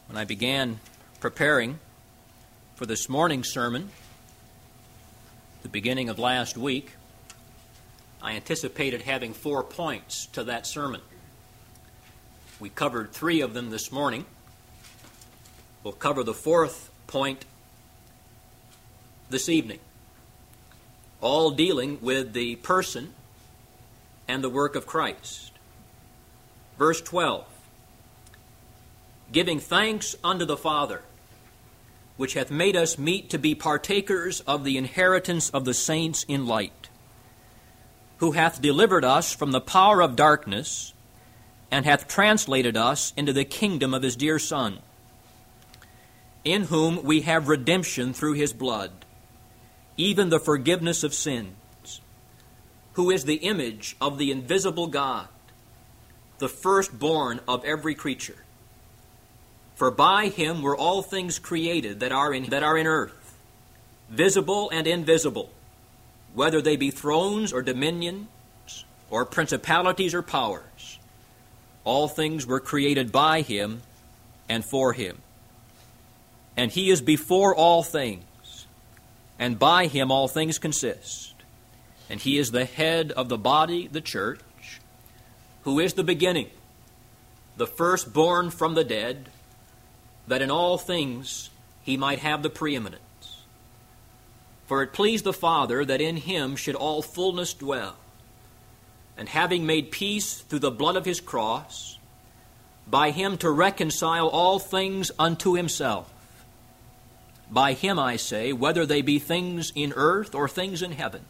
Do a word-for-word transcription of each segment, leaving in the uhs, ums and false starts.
When I began preparing for this morning's sermon, the beginning of last week, I anticipated having four points to that sermon. We covered three of them this morning. We'll cover the fourth point this evening, all dealing with the person and the work of Christ. Verse twelve, giving thanks unto the Father, which hath made us meet to be partakers of the inheritance of the saints in light, who hath delivered us from the power of darkness, and hath translated us into the kingdom of his dear Son, in whom we have redemption through his blood, even the forgiveness of sins, who is the image of the invisible God, the firstborn of every creature. For by him were all things created that are in that are in earth, visible and invisible, whether they be thrones or dominions, or principalities or powers. All things were created by him and for him. And he is before all things, and by him all things consist. And he is the head of the body, the church, who is the beginning, the firstborn from the dead, that in all things he might have the preeminence. For it pleased the Father that in him should all fullness dwell, and having made peace through the blood of his cross, by him to reconcile all things unto himself. By him, I say, whether they be things in earth or things in heaven.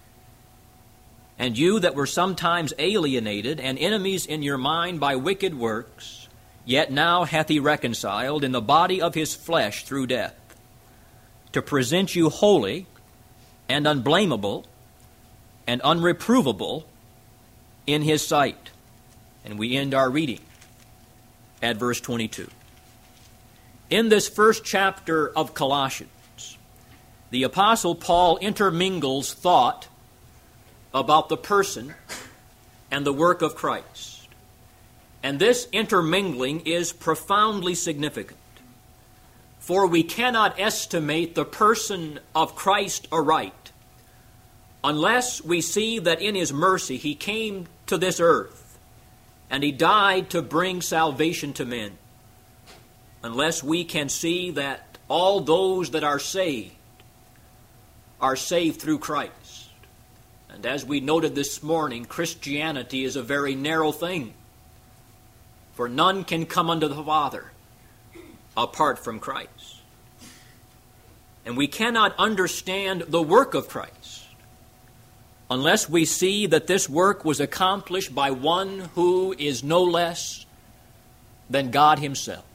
And you that were sometimes alienated and enemies in your mind by wicked works, yet now hath he reconciled in the body of his flesh through death, to present you holy and unblameable and unreprovable in his sight. And we end our reading at verse twenty-two. In this first chapter of Colossians, the Apostle Paul intermingles thought about the person and the work of Christ. And this intermingling is profoundly significant, for we cannot estimate the person of Christ aright unless we see that in his mercy he came to this earth and he died to bring salvation to men, unless we can see that all those that are saved are saved through Christ. And as we noted this morning, Christianity is a very narrow thing, for none can come unto the Father apart from Christ. And we cannot understand the work of Christ unless we see that this work was accomplished by one who is no less than God himself.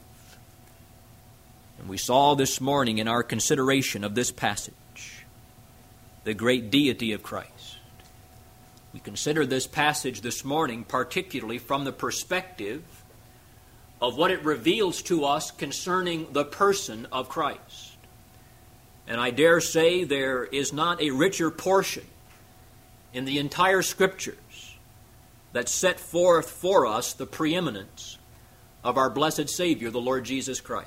And we saw this morning in our consideration of this passage the great deity of Christ. We consider this passage this morning particularly from the perspective of what it reveals to us concerning the person of Christ. And I dare say there is not a richer portion in the entire Scriptures that set forth for us the preeminence of our blessed Savior, the Lord Jesus Christ.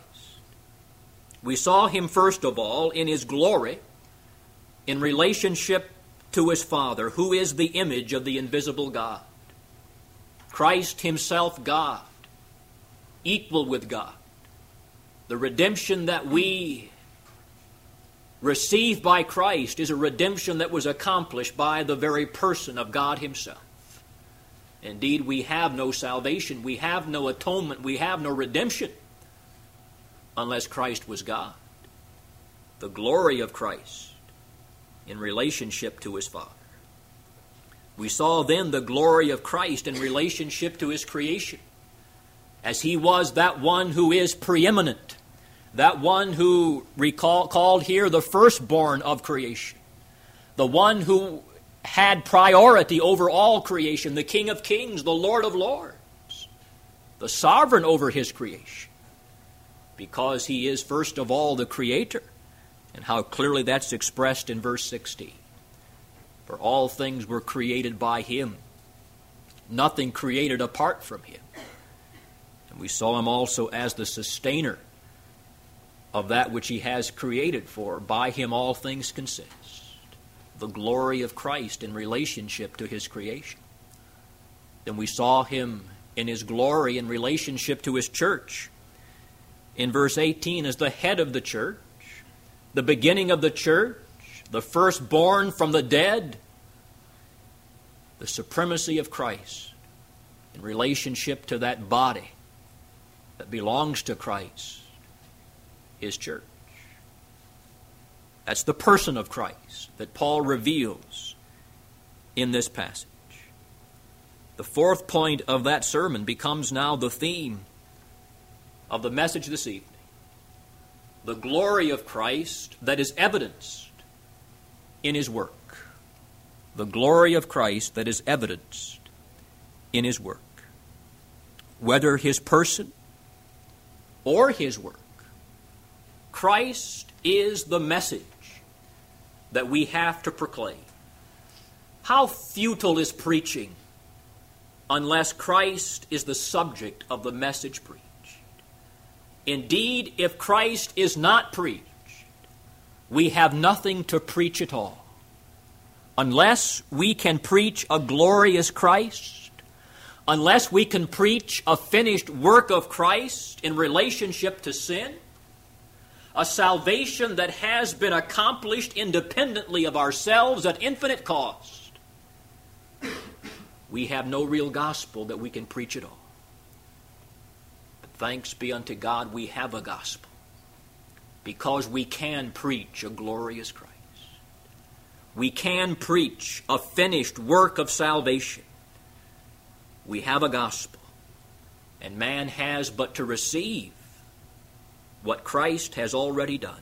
We saw him first of all in his glory, in relationship to his Father, who is the image of the invisible God. Christ himself God, equal with God. The redemption that we receive by Christ is a redemption that was accomplished by the very person of God himself. Indeed, we have no salvation, we have no atonement, we have no redemption unless Christ was God. The glory of Christ in relationship to his Father. We saw then the glory of Christ in relationship to his creation, as he was that one who is preeminent, that one who recall, called here the firstborn of creation, the one who had priority over all creation, the King of kings, the Lord of lords, the sovereign over his creation, because he is first of all the creator, and how clearly that's expressed in verse sixteen. For all things were created by him, nothing created apart from him. And we saw him also as the sustainer of that which he has created for. By him all things consist. The glory of Christ in relationship to his creation. Then we saw him in his glory in relationship to his church. In verse eighteen, as the head of the church, the beginning of the church, the firstborn from the dead, the supremacy of Christ in relationship to that body that belongs to Christ, his church. That's the person of Christ that Paul reveals in this passage. The fourth point of that sermon becomes now the theme of the message this evening. The glory of Christ that is evidenced in his work. The glory of Christ that is evidenced in his work. Whether his person or his work, Christ is the message that we have to proclaim. How futile is preaching unless Christ is the subject of the message preached. Indeed, if Christ is not preached, we have nothing to preach at all. Unless we can preach a glorious Christ, unless we can preach a finished work of Christ in relationship to sin, a salvation that has been accomplished independently of ourselves at infinite cost, we have no real gospel that we can preach at all. But thanks be unto God, we have a gospel, because we can preach a glorious Christ. We can preach a finished work of salvation. We have a gospel, and man has but to receive what Christ has already done.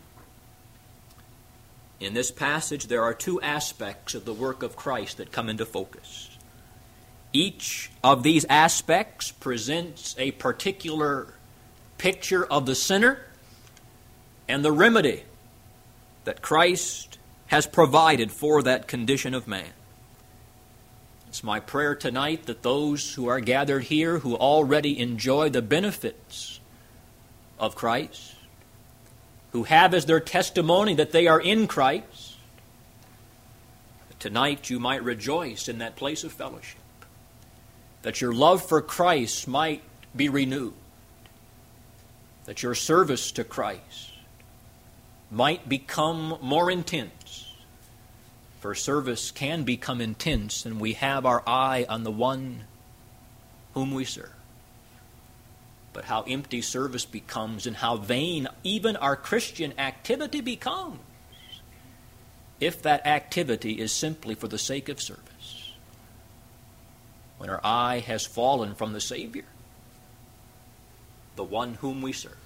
In this passage, there are two aspects of the work of Christ that come into focus. Each of these aspects presents a particular picture of the sinner and the remedy that Christ has provided for that condition of man. It's my prayer tonight that those who are gathered here who already enjoy the benefits of Christ, who have as their testimony that they are in Christ, that tonight you might rejoice in that place of fellowship, that your love for Christ might be renewed, that your service to Christ might become more intense. For service can become intense, and we have our eye on the one whom we serve. But how empty service becomes, and how vain even our Christian activity becomes, if that activity is simply for the sake of service. When our eye has fallen from the Savior, the one whom we serve.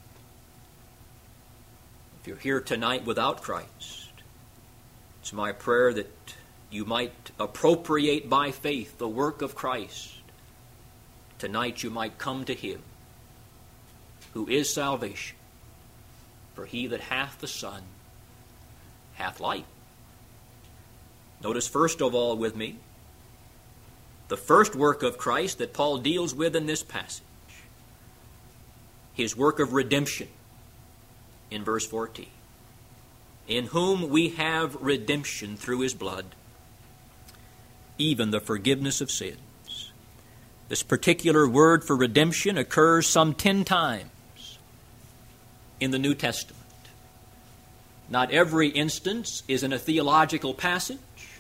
If you're here tonight without Christ, it's my prayer that you might appropriate by faith the work of Christ. Tonight you might come to him who is salvation. For he that hath the Son hath life. Notice first of all with me the first work of Christ that Paul deals with in this passage. His work of redemption in verse fourteen. In whom we have redemption through his blood, even the forgiveness of sins. This particular word for redemption occurs some ten times in the New Testament. Not every instance is in a theological passage,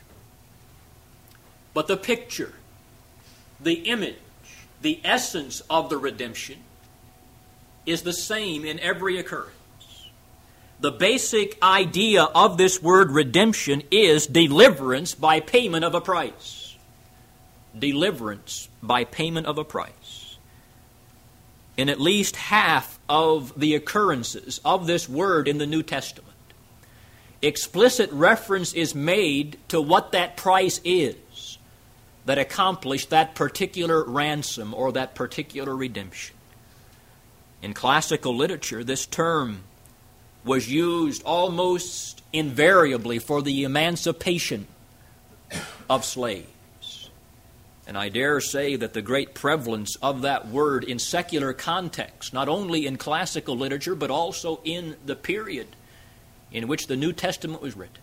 but the picture, the image, the essence of the redemption is the same in every occurrence. The basic idea of this word redemption is deliverance by payment of a price. Deliverance by payment of a price. In at least half of the occurrences of this word in the New Testament, explicit reference is made to what that price is that accomplished that particular ransom or that particular redemption. In classical literature, this term was used almost invariably for the emancipation of slaves. And I dare say that the great prevalence of that word in secular context, not only in classical literature, but also in the period in which the New Testament was written,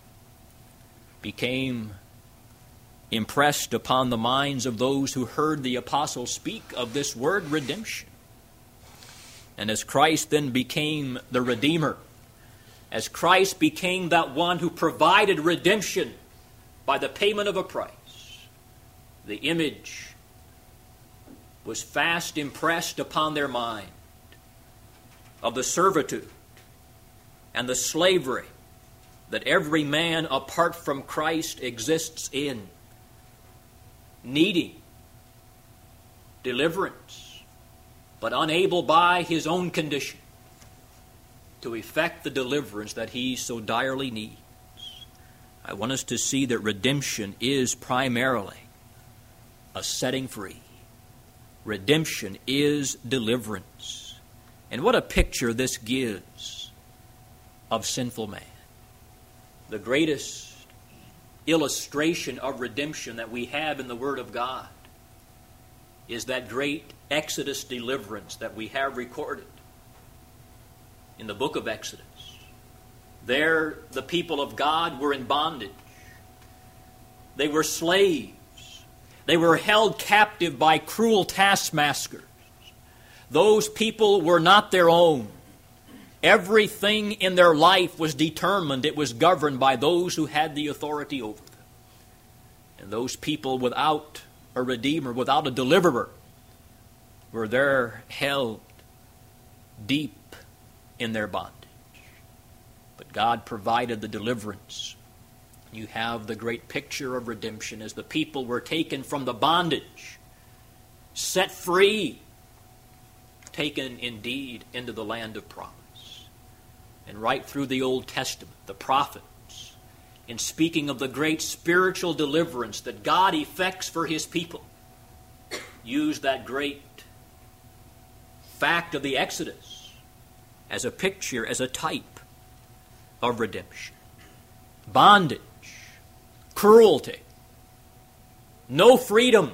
became impressed upon the minds of those who heard the apostle speak of this word redemption. And as Christ then became the Redeemer, as Christ became that one who provided redemption by the payment of a price, the image was fast impressed upon their mind of the servitude and the slavery that every man apart from Christ exists in, needing deliverance, but unable by his own condition to effect the deliverance that he so direly needs. I want us to see that redemption is primarily a setting free. Redemption is deliverance. And what a picture this gives of sinful man. The greatest illustration of redemption that we have in the Word of God is that great Exodus deliverance that we have recorded in the book of Exodus. There, the people of God were in bondage. They were slaves. They were held captive by cruel taskmasters. Those people were not their own. Everything in their life was determined. It was governed by those who had the authority over them. And those people without a Redeemer, without a deliverer, were there held deep in their bondage. But God provided the deliverance. You have the great picture of redemption as the people were taken from the bondage, set free, taken indeed into the land of promise. And right through the Old Testament, the prophets, in speaking of the great spiritual deliverance that God effects for his people, use that great fact of the Exodus as a picture, as a type of redemption. Bondage, cruelty, no freedom,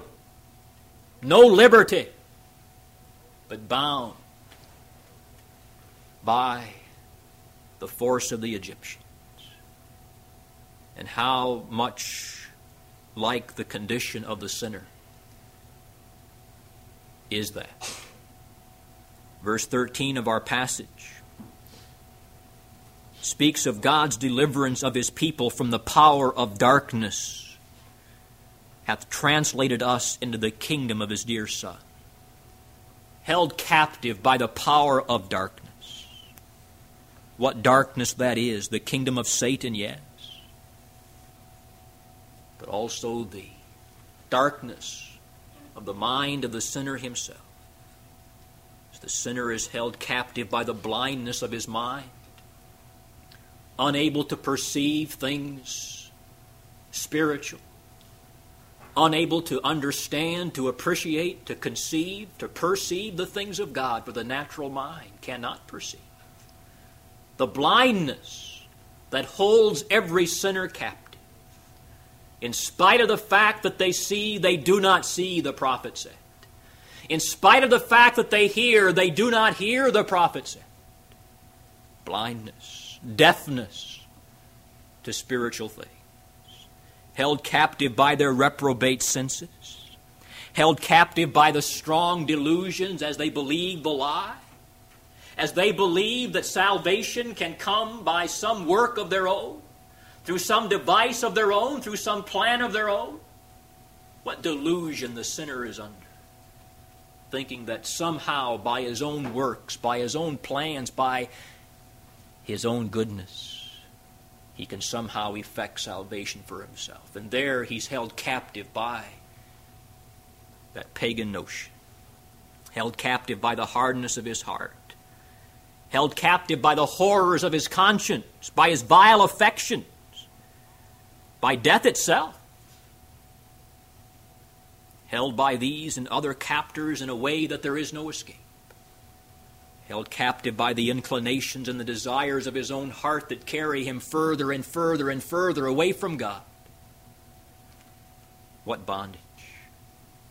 no liberty, but bound by the force of the Egyptians. And how much like the condition of the sinner is that? Verse thirteen of our passage speaks of God's deliverance of his people from the power of darkness, hath translated us into the kingdom of his dear Son. Held captive by the power of darkness. What darkness that is, the kingdom of Satan, yes. But also the darkness of the mind of the sinner himself. As the sinner is held captive by the blindness of his mind, unable to perceive things spiritual, unable to understand, to appreciate, to conceive, to perceive the things of God, for the natural mind cannot perceive. The blindness that holds every sinner captive. In spite of the fact that they see, they do not see, the prophet said. In spite of the fact that they hear, they do not hear, the prophet said. Blindness, deafness to spiritual things. Held captive by their reprobate senses. Held captive by the strong delusions as they believe the lie. As they believe that salvation can come by some work of their own, through some device of their own, through some plan of their own. What delusion the sinner is under. Thinking that somehow by his own works, by his own plans, by his own goodness, he can somehow effect salvation for himself. And there he's held captive by that pagan notion. Held captive by the hardness of his heart. Held captive by the horrors of his conscience, by his vile affections, by death itself. Held by these and other captors in a way that there is no escape. Held captive by the inclinations and the desires of his own heart that carry him further and further and further away from God. What bondage.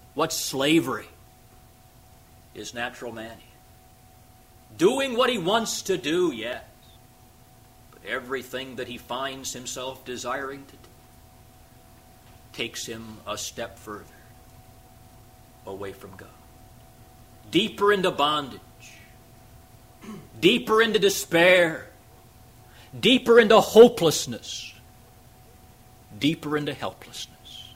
What slavery is natural man in? Doing what he wants to do, yes. But everything that he finds himself desiring to do takes him a step further away from God. Deeper into bondage. Deeper into despair. Deeper into hopelessness. Deeper into helplessness.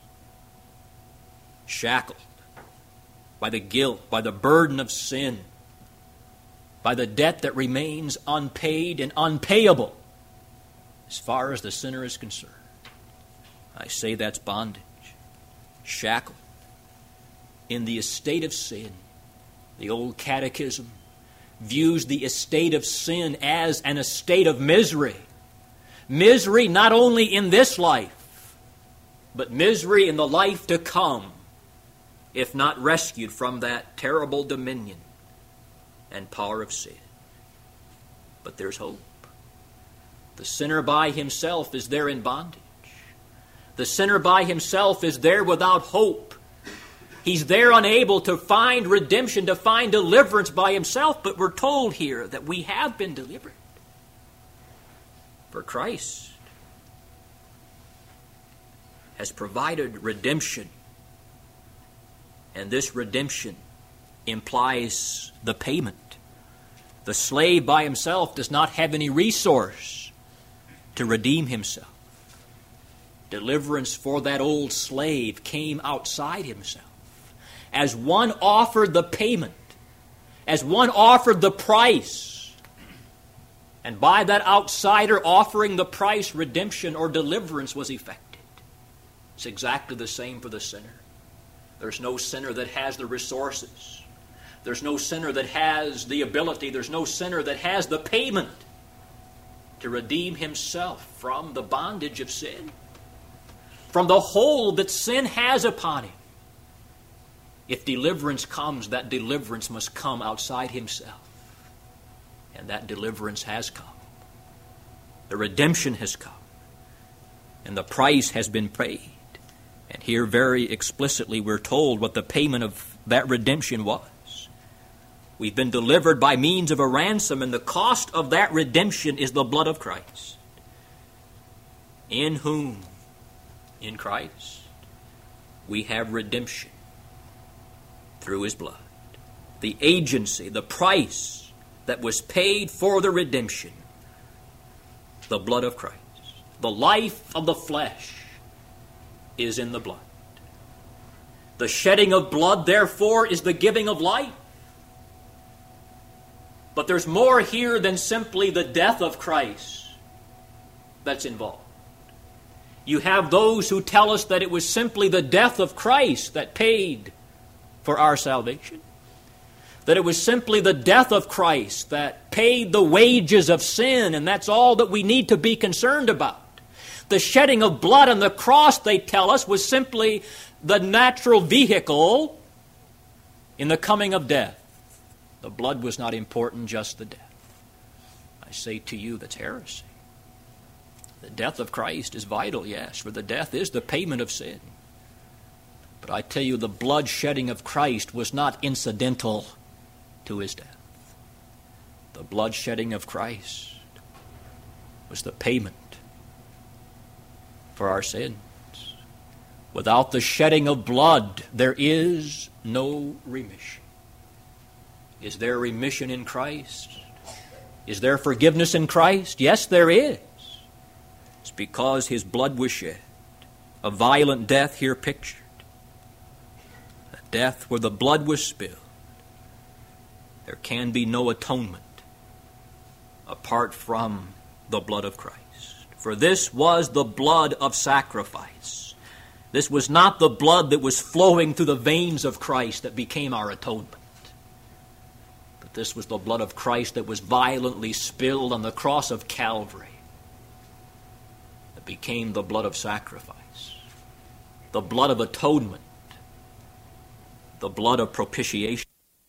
Shackled by the guilt, by the burden of sin, by the debt that remains unpaid and unpayable as far as the sinner is concerned. I say that's bondage. Shackled in the estate of sin. The old catechism views the estate of sin as an estate of misery. Misery not only in this life, but misery in the life to come, if not rescued from that terrible dominion and power of sin. But there's hope. The sinner by himself is there in bondage. The sinner by himself is there without hope. He's there unable to find redemption, to find deliverance by himself, but we're told here that we have been delivered. For Christ has provided redemption, and this redemption implies the payment. The slave by himself does not have any resource to redeem himself. Deliverance for that old slave came outside himself. As one offered the payment, as one offered the price, and by that outsider offering the price, redemption or deliverance was effected. It's exactly the same for the sinner. There's no sinner that has the resources. There's no sinner that has the ability. There's no sinner that has the payment to redeem himself from the bondage of sin, from the hold that sin has upon him. If deliverance comes, that deliverance must come outside himself. And that deliverance has come. The redemption has come. And the price has been paid. And here very explicitly we're told what the payment of that redemption was. We've been delivered by means of a ransom, and the cost of that redemption is the blood of Christ. In whom, in Christ, we have redemption through his blood. The agency, the price that was paid for the redemption, the blood of Christ. The life of the flesh is in the blood. The shedding of blood, therefore, is the giving of life. But there's more here than simply the death of Christ that's involved. You have those who tell us that it was simply the death of Christ that paid for our salvation. That it was simply the death of Christ that paid the wages of sin, and that's all that we need to be concerned about. The shedding of blood on the cross, they tell us, was simply the natural vehicle in the coming of death. The blood was not important, just the death. I say to you, that's heresy. The death of Christ is vital, yes, for the death is the payment of sin. But I tell you, the blood shedding of Christ was not incidental to his death. The blood shedding of Christ was the payment for our sins. Without the shedding of blood, there is no remission. Is there remission in Christ? Is there forgiveness in Christ? Yes, there is. It's because his blood was shed. A violent death here pictured. A death where the blood was spilled. There can be no atonement apart from the blood of Christ. For this was the blood of sacrifice. This was not the blood that was flowing through the veins of Christ that became our atonement. But this was the blood of Christ that was violently spilled on the cross of Calvary. That became the blood of sacrifice. The blood of atonement. The blood of propitiation.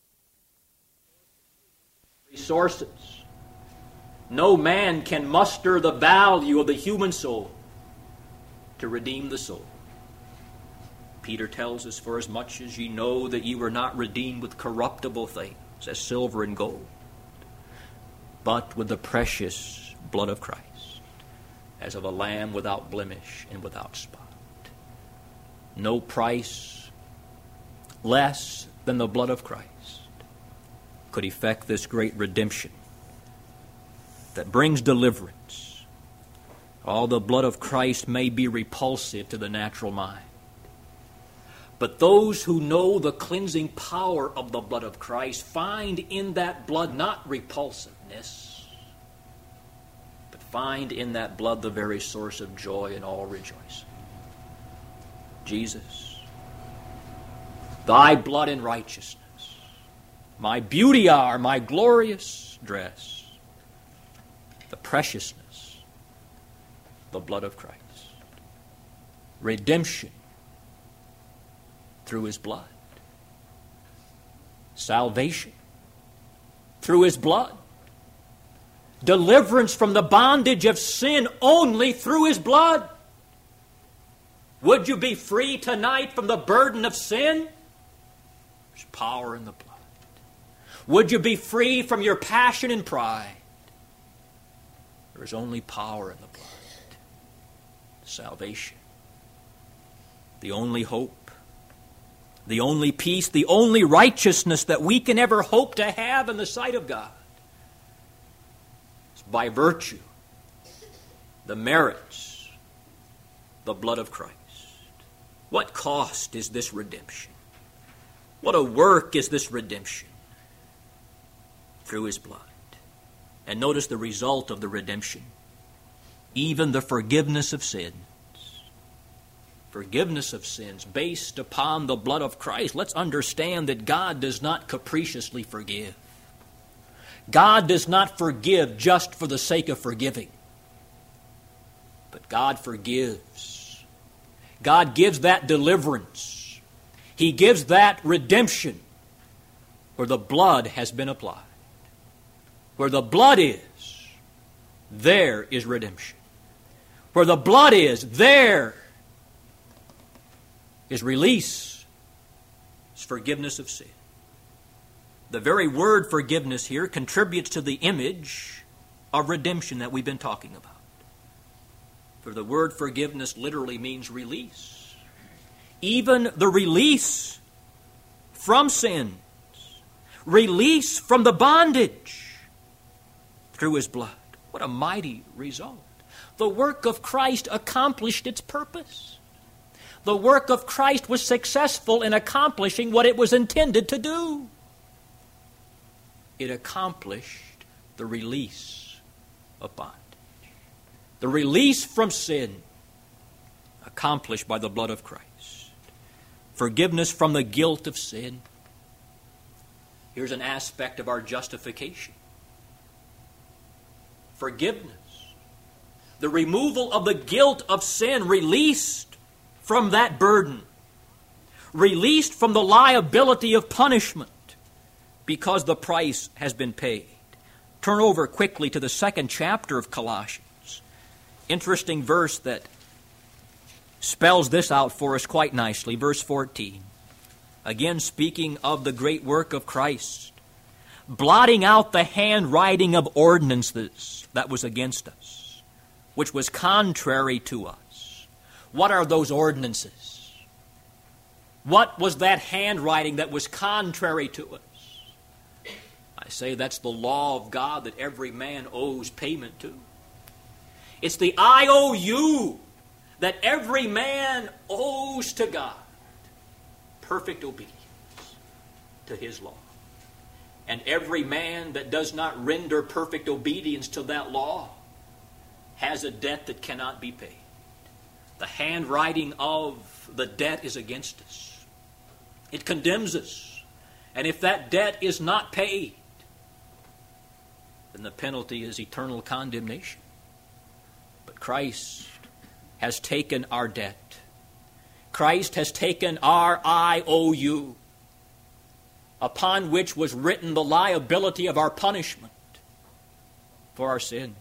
Resources. No man can muster the value of the human soul to redeem the soul. Peter tells us, for as much as ye know that ye were not redeemed with corruptible things, as silver and gold, but with the precious blood of Christ, as of a lamb without blemish and without spot. No price less than the blood of Christ could effect this great redemption that brings deliverance. All the blood of Christ may be repulsive to the natural mind, but those who know the cleansing power of the blood of Christ find in that blood not repulsiveness, but find in that blood the very source of joy and all rejoicing. Jesus, thy blood and righteousness, my beauty hour, my glorious dress, the preciousness, the blood of Christ, redemption through his blood, salvation through his blood, deliverance from the bondage of sin only through his blood. Would you be free tonight from the burden of sin? There's power in the blood. Would you be free from your passion and pride? There is only power in the blood. Salvation. The only hope, the only peace, the only righteousness that we can ever hope to have in the sight of God is by virtue, the merits, the blood of Christ. What cost is this redemption? What a work is this redemption? Through his blood. And notice the result of the redemption. Even the forgiveness of sins. Forgiveness of sins based upon the blood of Christ. Let's understand that God does not capriciously forgive. God does not forgive just for the sake of forgiving. But God forgives. God gives that deliverance. He gives that redemption where the blood has been applied. Where the blood is, there is redemption. Where the blood is, there is release. It's forgiveness of sin. The very word forgiveness here contributes to the image of redemption that we've been talking about. For the word forgiveness literally means release. Even the release from sins. Release from the bondage through his blood. What a mighty result. The work of Christ accomplished its purpose. The work of Christ was successful in accomplishing what it was intended to do. It accomplished the release of bondage. The release from sin accomplished by the blood of Christ. Forgiveness from the guilt of sin. Here's an aspect of our justification. Forgiveness. The removal of the guilt of sin, released from that burden. Released from the liability of punishment because the price has been paid. Turn over quickly to the second chapter of Colossians. Interesting verse that spells this out for us quite nicely. Verse fourteen. Again speaking of the great work of Christ. Blotting out the handwriting of ordinances that was against us, which was contrary to us. What are those ordinances? What was that handwriting that was contrary to us? I say that's the law of God that every man owes payment to. It's the I O U that every man owes to God. Perfect obedience to his law. And every man that does not render perfect obedience to that law has a debt that cannot be paid. The handwriting of the debt is against us. It condemns us. And if that debt is not paid, then the penalty is eternal condemnation. But Christ has taken our debt. Christ has taken our I O U, upon which was written the liability of our punishment for our sins.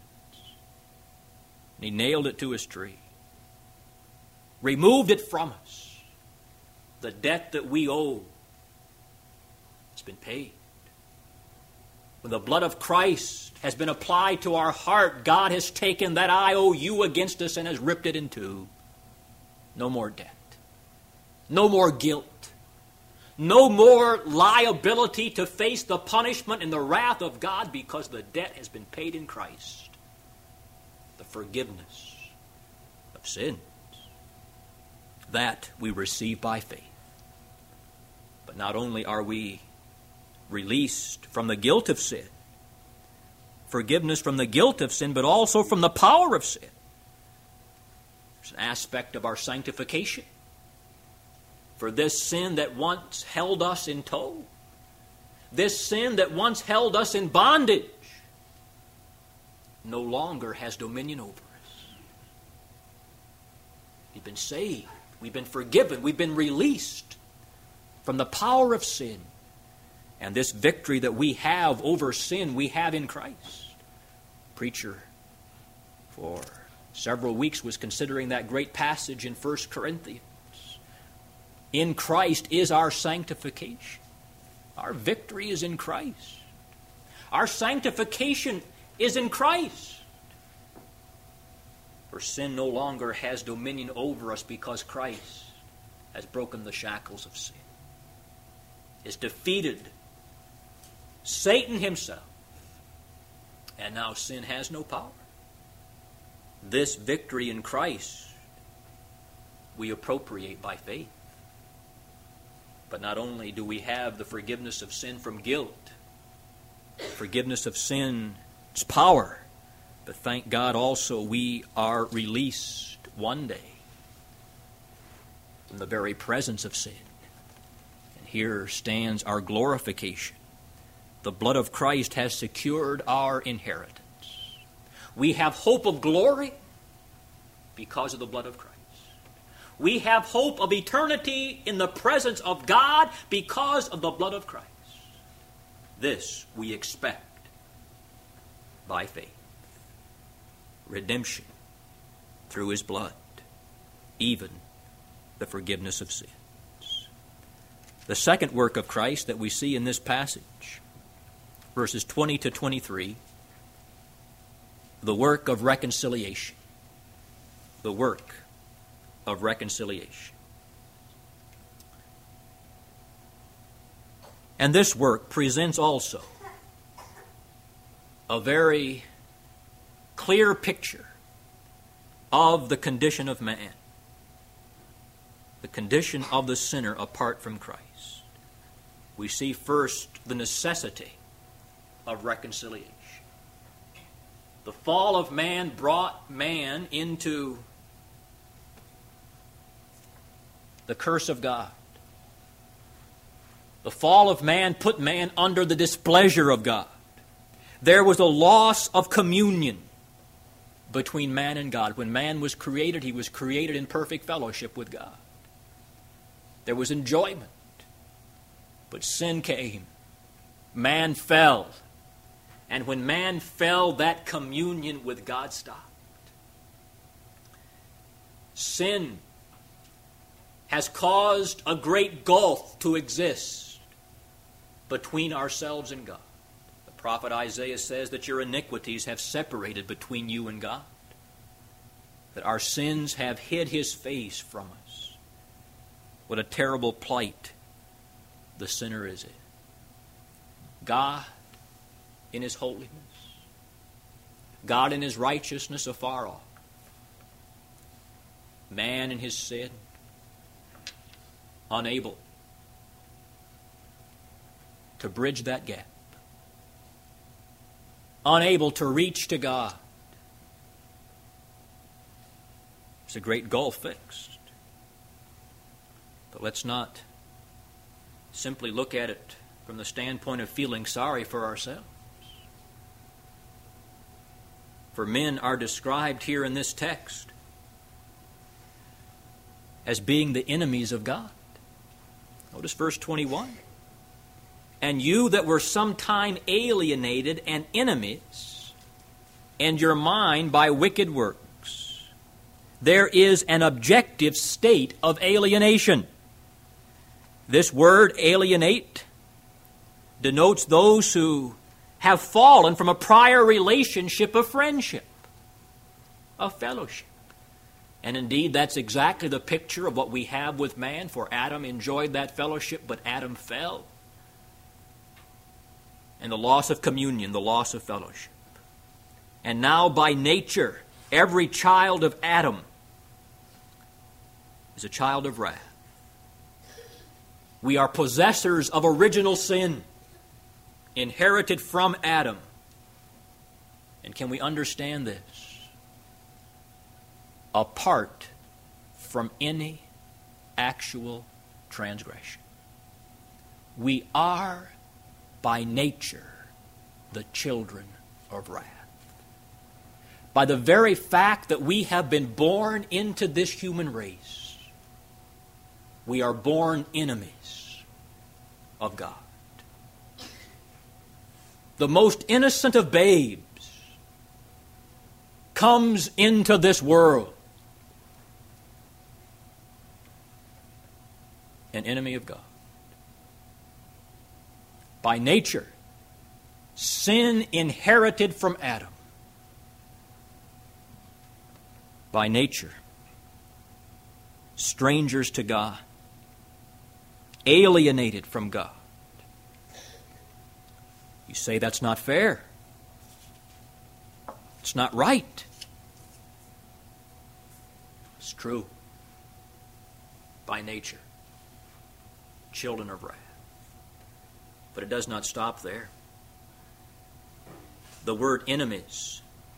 And he nailed it to his tree, removed it from us, The debt that we owe has been paid. When the blood of Christ has been applied to our heart, God has taken that I O U against us and has ripped it in two. No more debt. No more guilt. No more liability to face the punishment and the wrath of God, because the debt has been paid in Christ. The forgiveness of sins. That we receive by faith. But not only are we released from the guilt of sin, forgiveness from the guilt of sin, but also from the power of sin. There's an aspect of our sanctification. For this sin that once held us in tow, this sin that once held us in bondage, no longer has dominion over us. We've been saved. We've been forgiven. We've been released from the power of sin. And this victory that we have over sin, we have in Christ. Preacher for several weeks was considering that great passage in First Corinthians. In Christ is our sanctification. Our victory is in Christ. Our sanctification is in Christ. For sin no longer has dominion over us because Christ has broken the shackles of sin. Has defeated Satan himself. And now sin has no power. This victory in Christ we appropriate by faith. But not only do we have the forgiveness of sin from guilt, forgiveness of sin's power, but thank God also we are released one day from the very presence of sin. And here stands our glorification. The blood of Christ has secured our inheritance. We have hope of glory because of the blood of Christ. We have hope of eternity in the presence of God because of the blood of Christ. This we expect by faith. Redemption through His blood, even the forgiveness of sins. The second work of Christ that we see in this passage, verses twenty to twenty-three, the work of reconciliation. The work of reconciliation. And this work presents also a very clear picture of the condition of man, the condition of the sinner apart from Christ. We see first the necessity of reconciliation. The fall of man brought man into the curse of God. The fall of man put man under the displeasure of God. There was a loss of communion between man and God. When man was created, he was created in perfect fellowship with God. There was enjoyment. But sin came. Man fell. And when man fell, that communion with God stopped. Sin has caused a great gulf to exist between ourselves and God. The prophet Isaiah says that your iniquities have separated between you and God, that our sins have hid His face from us. What a terrible plight the sinner is in. God in His holiness, God in His righteousness afar off, man in his sin, unable to bridge that gap, unable to reach to God. It's a great gulf fixed. But let's not simply look at it from the standpoint of feeling sorry for ourselves. For men are described here in this text as being the enemies of God. Notice verse twenty-one. And you that were sometime alienated and enemies, and your mind by wicked works. There is an objective state of alienation. This word, alienate, denotes those who have fallen from a prior relationship of friendship, of fellowship. And indeed, that's exactly the picture of what we have with man, for Adam enjoyed that fellowship, but Adam fell. And the loss of communion, the loss of fellowship. And now, by nature, every child of Adam is a child of wrath. We are possessors of original sin, inherited from Adam. And can we understand this? Apart from any actual transgression. We are, by nature, the children of wrath. By the very fact that we have been born into this human race, we are born enemies of God. The most innocent of babes comes into this world an enemy of God. By nature, sin inherited from Adam. By nature, strangers to God, alienated from God. You say that's not fair. It's not right. It's true. By nature, children of wrath. But it does not stop there. The word enemies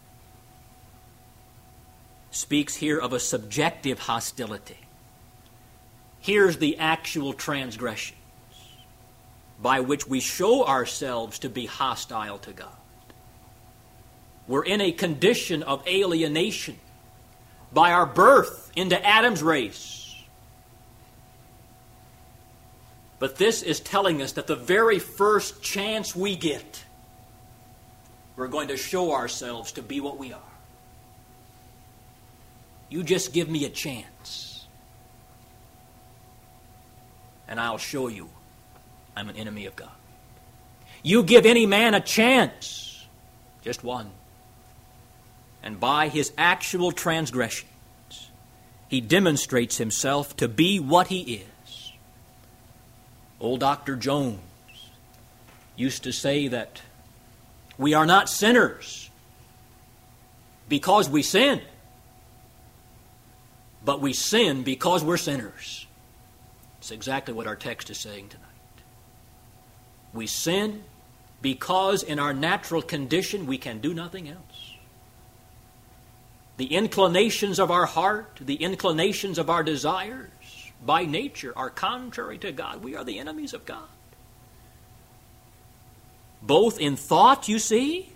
speaks here of a subjective hostility. Here's the actual transgressions by which we show ourselves to be hostile to God. We're in a condition of alienation by our birth into Adam's race. But this is telling us that the very first chance we get, we're going to show ourselves to be what we are. You just give me a chance, and I'll show you I'm an enemy of God. You give any man a chance, just one, and by his actual transgressions, he demonstrates himself to be what he is. Old Doctor Jones used to say that we are not sinners because we sin, but we sin because we're sinners. It's exactly what our text is saying tonight. We sin because in our natural condition we can do nothing else. The inclinations of our heart, the inclinations of our desires, by nature are contrary to God. We are the enemies of God. Both in thought, you see,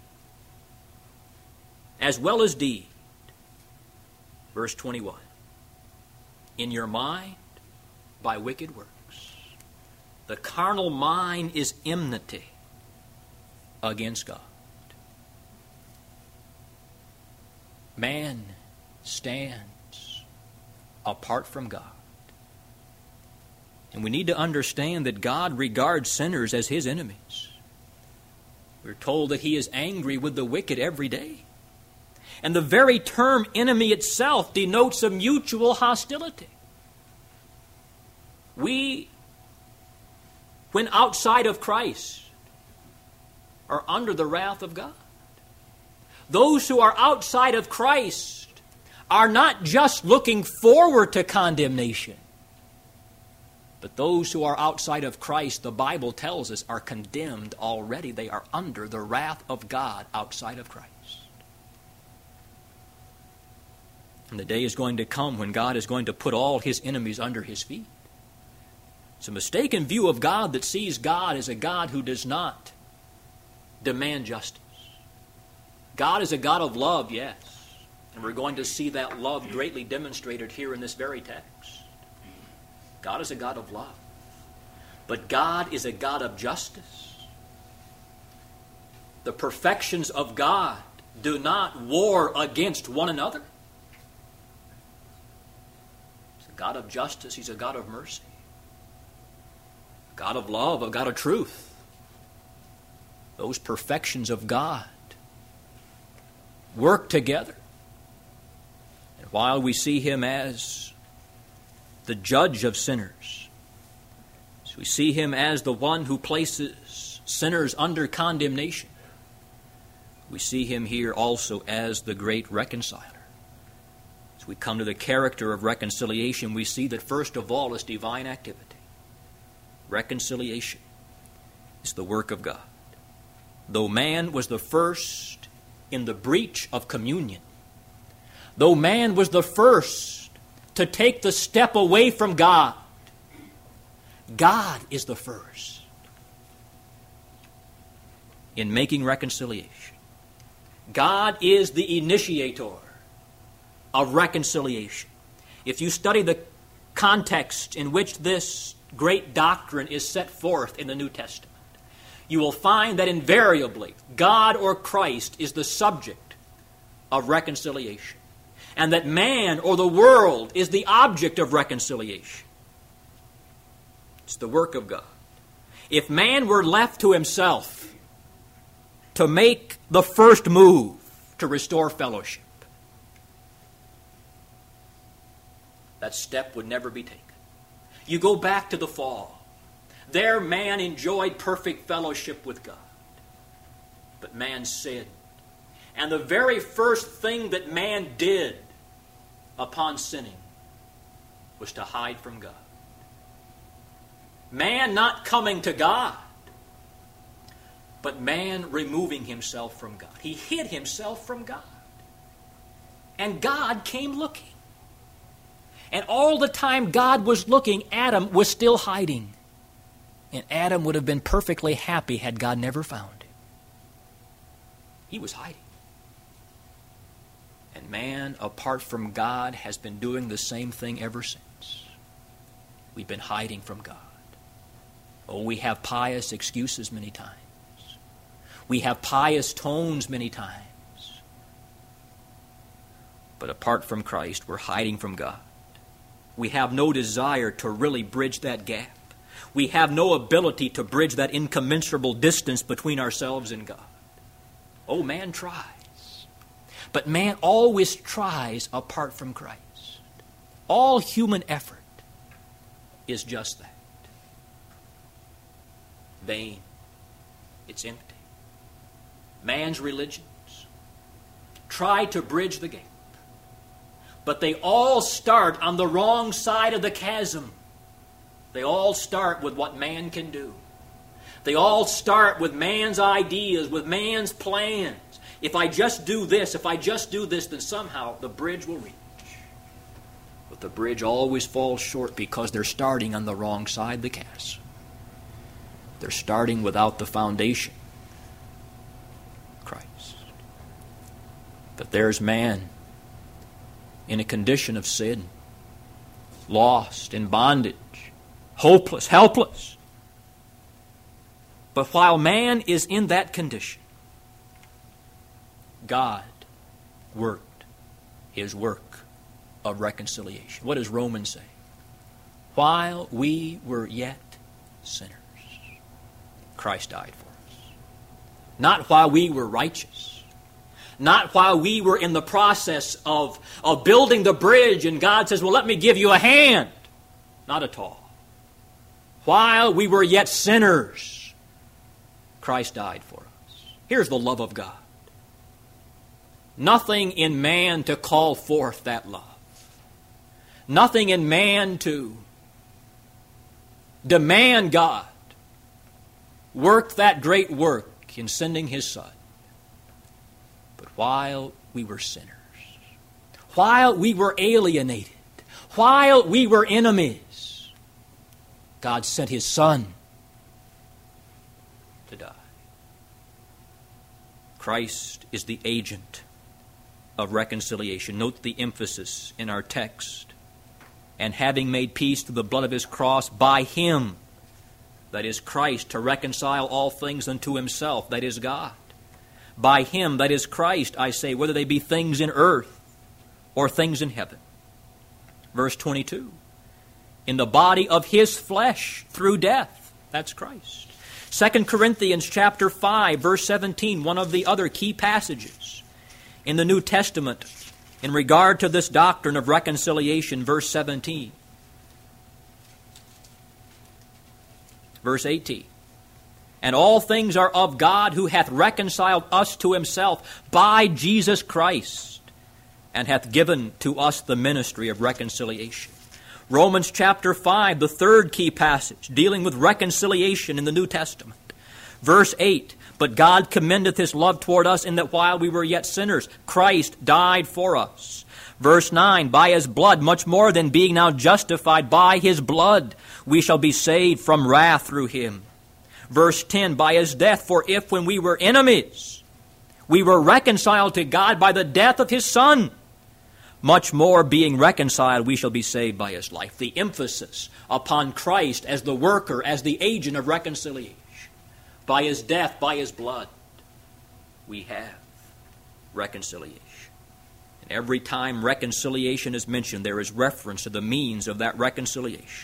as well as deed. Verse twenty-one. In your mind, by wicked works. The carnal mind is enmity against God. Man stands apart from God. And we need to understand that God regards sinners as His enemies. We're told that He is angry with the wicked every day. And the very term enemy itself denotes a mutual hostility. We, when outside of Christ, are under the wrath of God. Those who are outside of Christ are not just looking forward to condemnation, but those who are outside of Christ, the Bible tells us, are condemned already. They are under the wrath of God outside of Christ. And the day is going to come when God is going to put all His enemies under His feet. It's a mistaken view of God that sees God as a God who does not demand justice. God is a God of love, yes. And we're going to see that love greatly demonstrated here in this very text. God is a God of love. But God is a God of justice. The perfections of God do not war against one another. He's a God of justice. He's a God of mercy. a God of love, a God of truth. Those perfections of God work together. And while we see him as the judge of sinners, so we see him as the one who places sinners under condemnation, we see him here also as the great reconciler. As we come to the character of reconciliation, we see that first of all is divine activity. Reconciliation is the work of God. Though man was the first in the breach of communion, though man was the first to take the step away from God, God is the first in making reconciliation. God is the initiator of reconciliation. If you study the context in which this great doctrine is set forth in the New Testament, you will find that invariably God or Christ is the subject of reconciliation, and that man or the world is the object of reconciliation. It's the work of God. If man were left to himself to make the first move to restore fellowship, that step would never be taken. You go back to the fall. There man enjoyed perfect fellowship with God. But man sinned. And the very first thing that man did upon sinning was to hide from God. Man not coming to God, but man removing himself from God. He hid himself from God. And God came looking. And all the time God was looking, Adam was still hiding. And Adam would have been perfectly happy had God never found him. He was hiding. And man, apart from God, has been doing the same thing ever since. We've been hiding from God. Oh, we have pious excuses many times. We have pious tones many times. But apart from Christ, we're hiding from God. We have no desire to really bridge that gap. We have no ability to bridge that incommensurable distance between ourselves and God. Oh, man tries. But man always tries apart from Christ. All human effort is just that. Vain. It's empty. Man's religions try to bridge the gap. But they all start on the wrong side of the chasm. They all start with what man can do. They all start with man's ideas, with man's plans. If I just do this, if I just do this, then somehow the bridge will reach. But the bridge always falls short because they're starting on the wrong side of the chasm. They're starting without the foundation, Christ. But there's man in a condition of sin, lost, in bondage, hopeless, helpless. But while man is in that condition, God worked his work of reconciliation. What does Romans say? While we were yet sinners, Christ died for us. Not while we were righteous. Not while we were in the process of, of building the bridge and God says, well, let me give you a hand. Not at all. While we were yet sinners, Christ died for us. Here's the love of God. Nothing in man to call forth that love. Nothing in man to demand God worked that great work in sending his Son. But while we were sinners, while we were alienated, while we were enemies, God sent his Son to die. Christ is the agent of reconciliation. Note the emphasis in our text. And having made peace through the blood of his cross, by him, that is Christ, to reconcile all things unto himself, that is God. By him, that is Christ, I say, whether they be things in earth or things in heaven. Verse twenty-two. In the body of his flesh through death. That's Christ. Second Corinthians chapter five, verse seventeen, one of the other key passages in the New Testament in regard to this doctrine of reconciliation, verse seventeen. Verse eighteen. And all things are of God, who hath reconciled us to himself by Jesus Christ, and hath given to us the ministry of reconciliation. Romans chapter five, the third key passage, dealing with reconciliation in the New Testament. Verse eight, but God commendeth his love toward us, in that while we were yet sinners, Christ died for us. Verse nine, by his blood, much more than being now justified by his blood, we shall be saved from wrath through him. Verse ten, by his death, for if when we were enemies, we were reconciled to God by the death of his Son, much more being reconciled, we shall be saved by his life. The emphasis upon Christ as the worker, as the agent of reconciliation. By his death, by his blood, we have reconciliation. And every time reconciliation is mentioned, there is reference to the means of that reconciliation.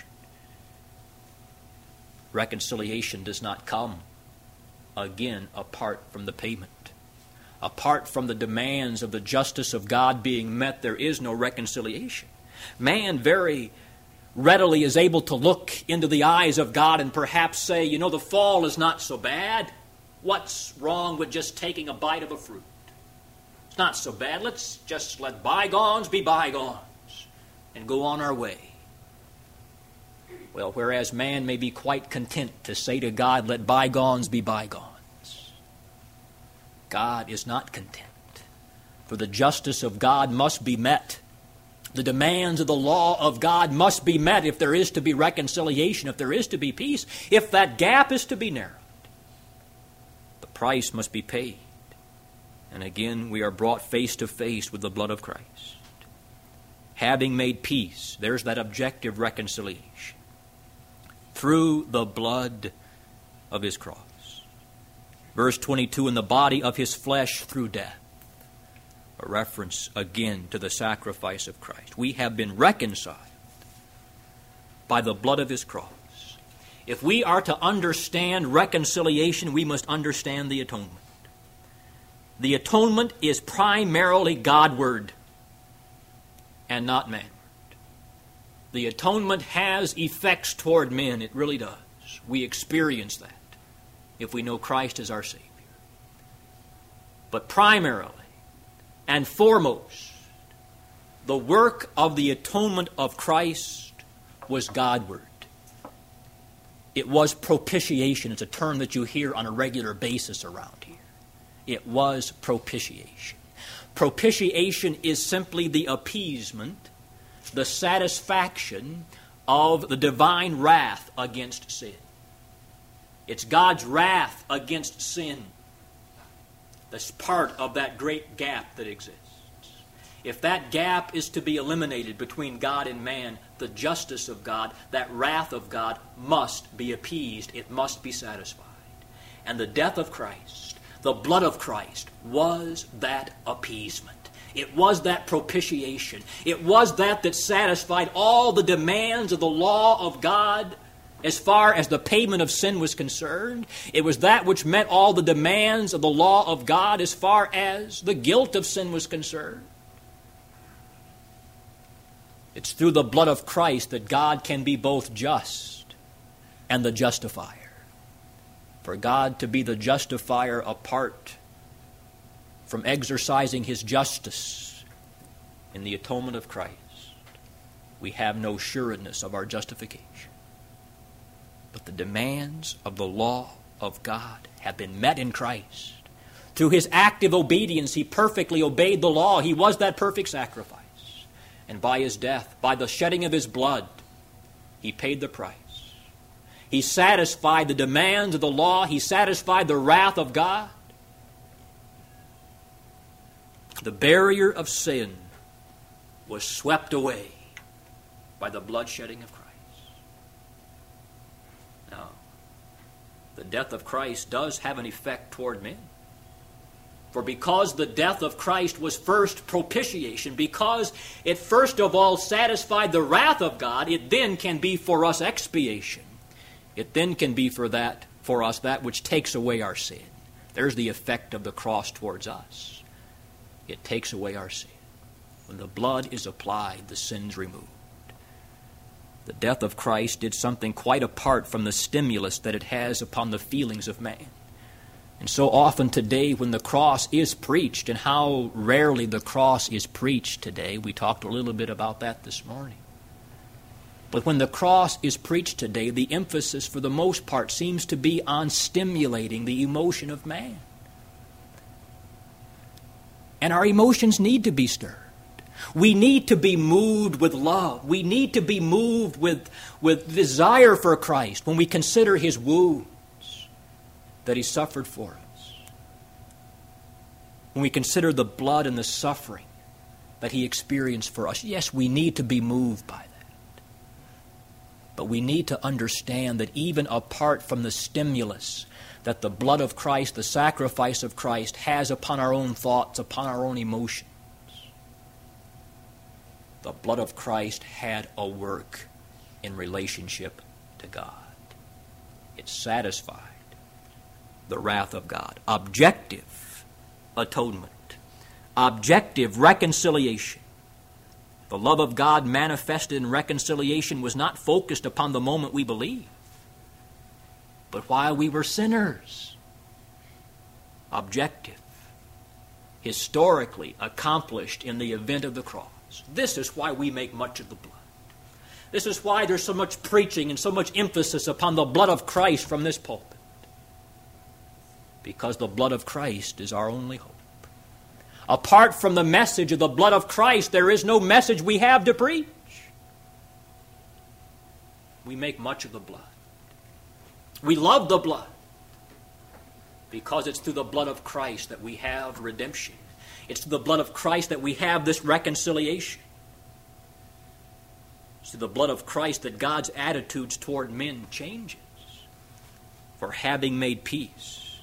Reconciliation does not come, again, apart from the payment. Apart from the demands of the justice of God being met, there is no reconciliation. Man very readily is able to look into the eyes of God and perhaps say, you know, the fall is not so bad. What's wrong with just taking a bite of a fruit? It's not so bad. Let's just let bygones be bygones and go on our way. Well, whereas man may be quite content to say to God, let bygones be bygones, God is not content. For the justice of God must be met. The demands of the law of God must be met if there is to be reconciliation, if there is to be peace, if that gap is to be narrowed. The price must be paid. And again, we are brought face to face with the blood of Christ. Having made peace, there's that objective reconciliation, through the blood of his cross. Verse twenty-two, in the body of his flesh through death. A reference again to the sacrifice of Christ. We have been reconciled by the blood of his cross. If we are to understand reconciliation, we must understand the atonement. The atonement is primarily Godward and not manward. The atonement has effects toward men. It really does. We experience that if we know Christ as our Savior. But primarily and foremost, the work of the atonement of Christ was Godward. It was propitiation. It's a term that you hear on a regular basis around here. It was propitiation. Propitiation is simply the appeasement, the satisfaction of the divine wrath against sin. It's God's wrath against sin that's part of that great gap that exists. If that gap is to be eliminated between God and man, the justice of God, that wrath of God must be appeased. It must be satisfied. And the death of Christ, the blood of Christ, was that appeasement. It was that propitiation. It was that that satisfied all the demands of the law of God as far as the payment of sin was concerned. It was that which met all the demands of the law of God as far as the guilt of sin was concerned. It's through the blood of Christ that God can be both just and the justifier. For God to be the justifier apart from exercising his justice in the atonement of Christ, we have no sureness of our justification. But the demands of the law of God have been met in Christ. Through his active obedience, he perfectly obeyed the law. He was that perfect sacrifice. And by his death, by the shedding of his blood, he paid the price. He satisfied the demands of the law. He satisfied the wrath of God. The barrier of sin was swept away by the bloodshedding of Christ. Now, the death of Christ does have an effect toward men. For because the death of Christ was first propitiation, because it first of all satisfied the wrath of God, it then can be for us expiation. it then can be for that, for us, that which takes away our sin. There's the effect of the cross towards us. It takes away our sin. When the blood is applied, the sin's removed. The death of Christ did something quite apart from the stimulus that it has upon the feelings of man. And so often today when the cross is preached, and how rarely the cross is preached today, we talked a little bit about that this morning. But when the cross is preached today, the emphasis for the most part seems to be on stimulating the emotion of man. And our emotions need to be stirred. We need to be moved with love. We need to be moved with, with desire for Christ when we consider His wounds that He suffered for us. When we consider the blood and the suffering that He experienced for us, yes, we need to be moved by that. But we need to understand that even apart from the stimulus that the blood of Christ, the sacrifice of Christ, has upon our own thoughts, upon our own emotions, the blood of Christ had a work in relationship to God. It satisfied the wrath of God. Objective atonement. Objective reconciliation. The love of God manifested in reconciliation was not focused upon the moment we believe, but while we were sinners. Objective. Historically accomplished in the event of the cross. This is why we make much of the blood. This is why there's so much preaching and so much emphasis upon the blood of Christ from this pulpit. Because the blood of Christ is our only hope. Apart from the message of the blood of Christ, there is no message we have to preach. We make much of the blood. We love the blood because it's through the blood of Christ that we have redemption. It's through the blood of Christ that we have this reconciliation. It's through the blood of Christ that God's attitudes toward men changes. For having made peace,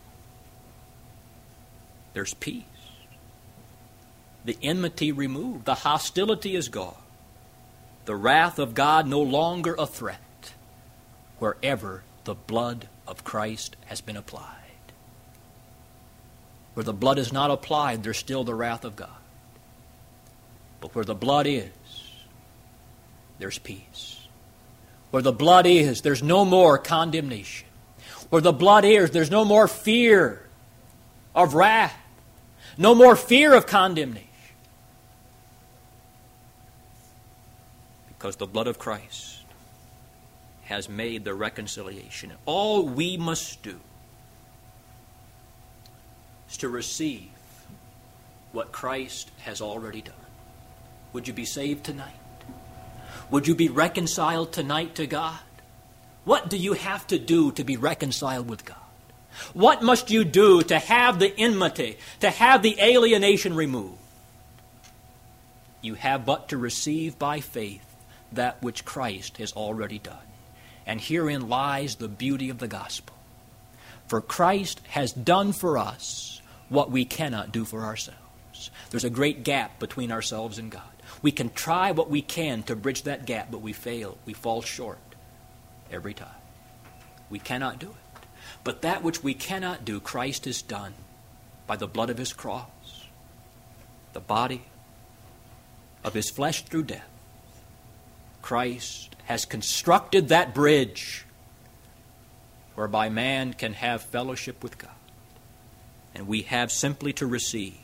there's peace. The enmity removed. The hostility is gone. The wrath of God no longer a threat wherever the blood of Christ has been applied. Where the blood is not applied, there's still the wrath of God. But where the blood is, there's peace. Where the blood is, there's no more condemnation. Where the blood is, there's no more fear of wrath. No more fear of condemnation. Because the blood of Christ has made the reconciliation. All we must do is to receive what Christ has already done. Would you be saved tonight? Would you be reconciled tonight to God? What do you have to do to be reconciled with God? What must you do to have the enmity, to have the alienation removed? You have but to receive by faith that which Christ has already done. And herein lies the beauty of the gospel. For Christ has done for us what we cannot do for ourselves. There's a great gap between ourselves and God. We can try what we can to bridge that gap, but we fail. We fall short every time. We cannot do it. But that which we cannot do, Christ has done by the blood of His cross, the body of His flesh through death. Christ has constructed that bridge whereby man can have fellowship with God. And we have simply to receive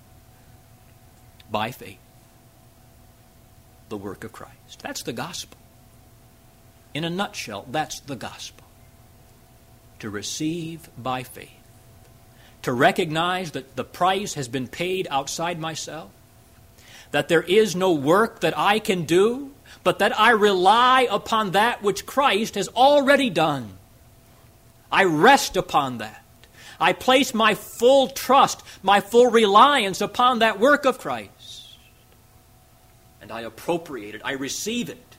by faith the work of Christ. That's the gospel. In a nutshell, that's the gospel. To receive by faith. To recognize that the price has been paid outside myself. That there is no work that I can do, but that I rely upon that which Christ has already done. I rest upon that. I place my full trust, my full reliance upon that work of Christ. And I appropriate it. I receive it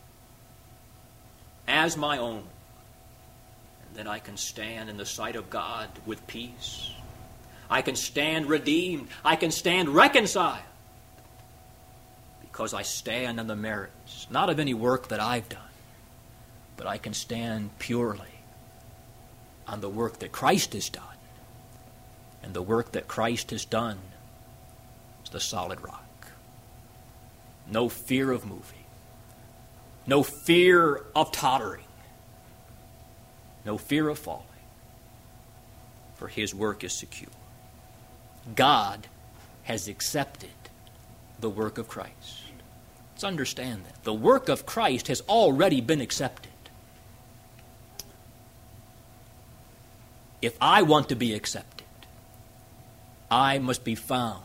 as my own. And then I can stand in the sight of God with peace. I can stand redeemed. I can stand reconciled. Because I stand on the merits, not of any work that I've done, but I can stand purely on the work that Christ has done. And the work that Christ has done is the solid rock. No fear of moving. No fear of tottering. No fear of falling. For his work is secure. God has accepted the work of Christ. Let's understand that. The work of Christ has already been accepted. If I want to be accepted, I must be found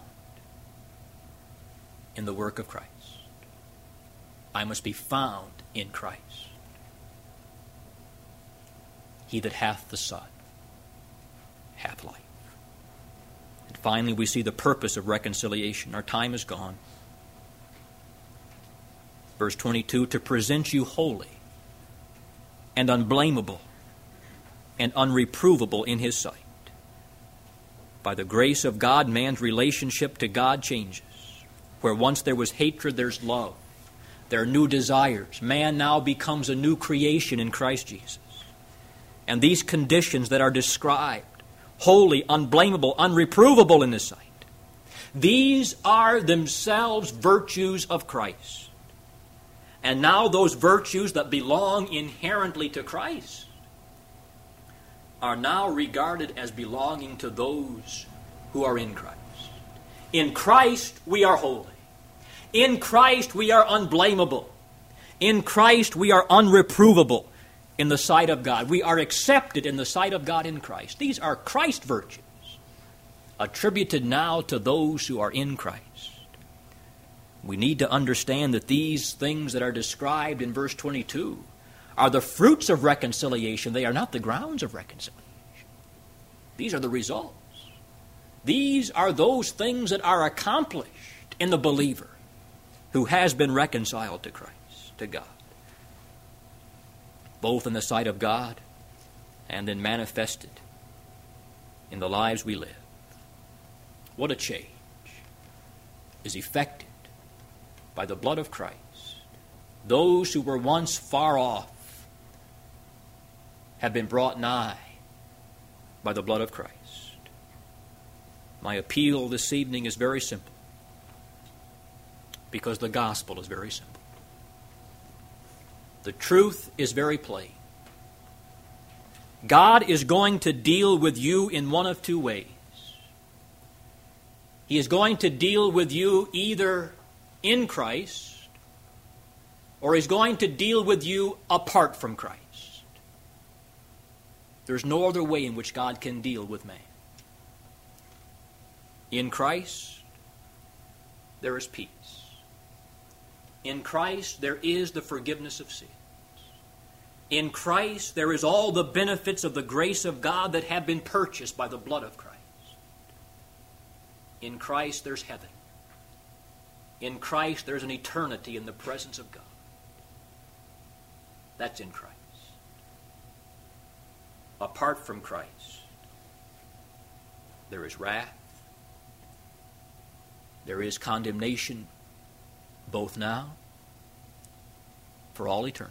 in the work of Christ. I must be found in Christ. He that hath the Son hath life. And finally, we see the purpose of reconciliation. Our time is gone. Verse twenty-two, to present you holy and unblameable and unreprovable in his sight. By the grace of God, man's relationship to God changes. Where once there was hatred, there's love. There are new desires. Man now becomes a new creation in Christ Jesus. And these conditions that are described, holy, unblameable, unreprovable in his sight, these are themselves virtues of Christ. And now those virtues that belong inherently to Christ are now regarded as belonging to those who are in Christ. In Christ we are holy. In Christ we are unblameable. In Christ we are unreprovable in the sight of God. We are accepted in the sight of God in Christ. These are Christ virtues attributed now to those who are in Christ. We need to understand that these things that are described in verse twenty-two are the fruits of reconciliation. They are not the grounds of reconciliation. These are the results. These are those things that are accomplished in the believer who has been reconciled to Christ, to God, both in the sight of God and then manifested in the lives we live. What a change is effected by the blood of Christ. Those who were once far off have been brought nigh by the blood of Christ. My appeal this evening is very simple, because the gospel is very simple. The truth is very plain. God is going to deal with you in one of two ways. He is going to deal with you either in Christ, or He's going to deal with you apart from Christ. There's no other way in which God can deal with man. In Christ, there is peace. In Christ, there is the forgiveness of sins. In Christ, there is all the benefits of the grace of God that have been purchased by the blood of Christ. In Christ, there's heaven. In Christ, there's an eternity in the presence of God. That's in Christ. Apart from Christ, there is wrath. There is condemnation, both now, for all eternity.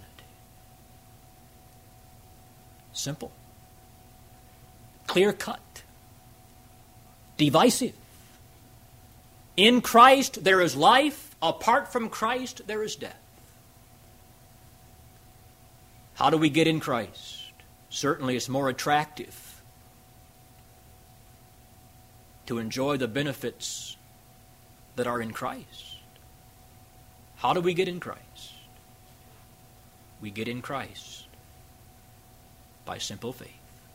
Simple. Clear-cut. Divisive. In Christ there is life. Apart from Christ there is death. How do we get in Christ? Certainly it's more attractive to enjoy the benefits that are in Christ. How do we get in Christ? We get in Christ by simple faith,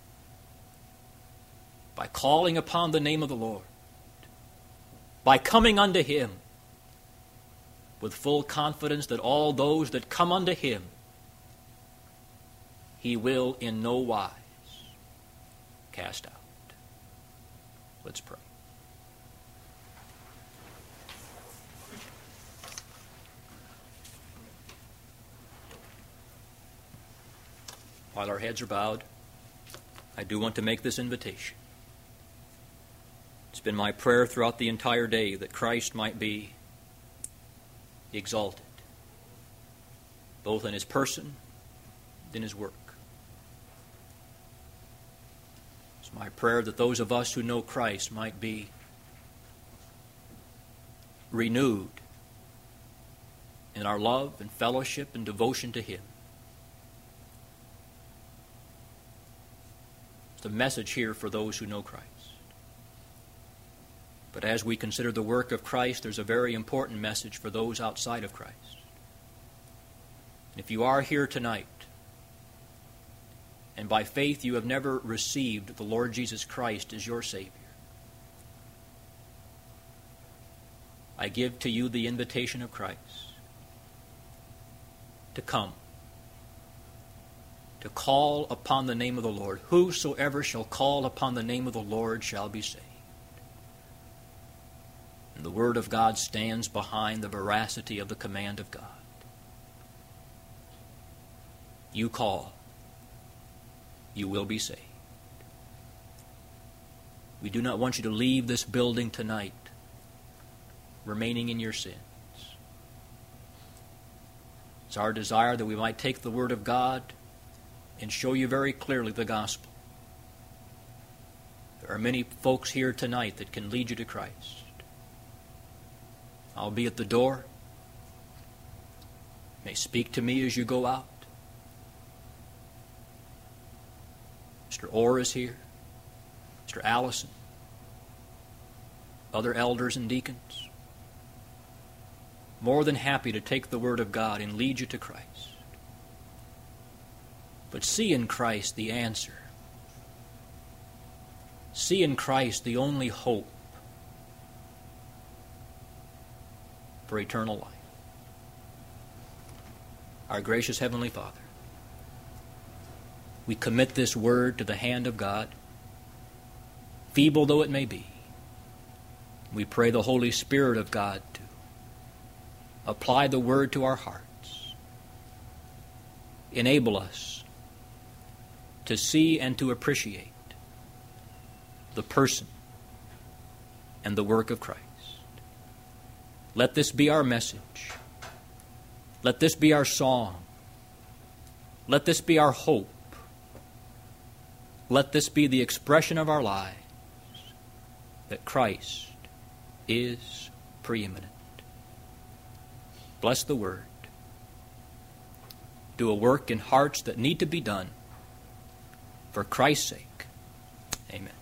by calling upon the name of the Lord, by coming unto Him with full confidence that all those that come unto Him, He will in no wise cast out. Let's pray. While our heads are bowed, I do want to make this invitation. It's been my prayer throughout the entire day that Christ might be exalted, both in His person in His work. It's my prayer that those of us who know Christ might be renewed in our love and fellowship and devotion to Him. It's a message here for those who know Christ. But as we consider the work of Christ, there's a very important message for those outside of Christ. If you are here tonight, and by faith you have never received the Lord Jesus Christ as your Savior, I give to you the invitation of Christ to come, to call upon the name of the Lord. Whosoever shall call upon the name of the Lord shall be saved. And the Word of God stands behind the veracity of the command of God. You call, you will be saved. We do not want you to leave this building tonight remaining in your sins. It's our desire that we might take the Word of God and show you very clearly the gospel. There are many folks here tonight that can lead you to Christ. I'll be at the door. You may speak to me as you go out. Mister Orr is here. Mister Allison. Other elders and deacons. More than happy to take the Word of God and lead you to Christ. But see in Christ the answer. See in Christ the only hope for eternal life. Our gracious Heavenly Father, we commit this word to the hand of God, feeble though it may be. We pray the Holy Spirit of God to apply the word to our hearts. Enable us to see and to appreciate the person and the work of Christ. Let this be our message. Let this be our song. Let this be our hope. Let this be the expression of our lives that Christ is preeminent. Bless the Word. Do a work in hearts that need to be done for Christ's sake. Amen.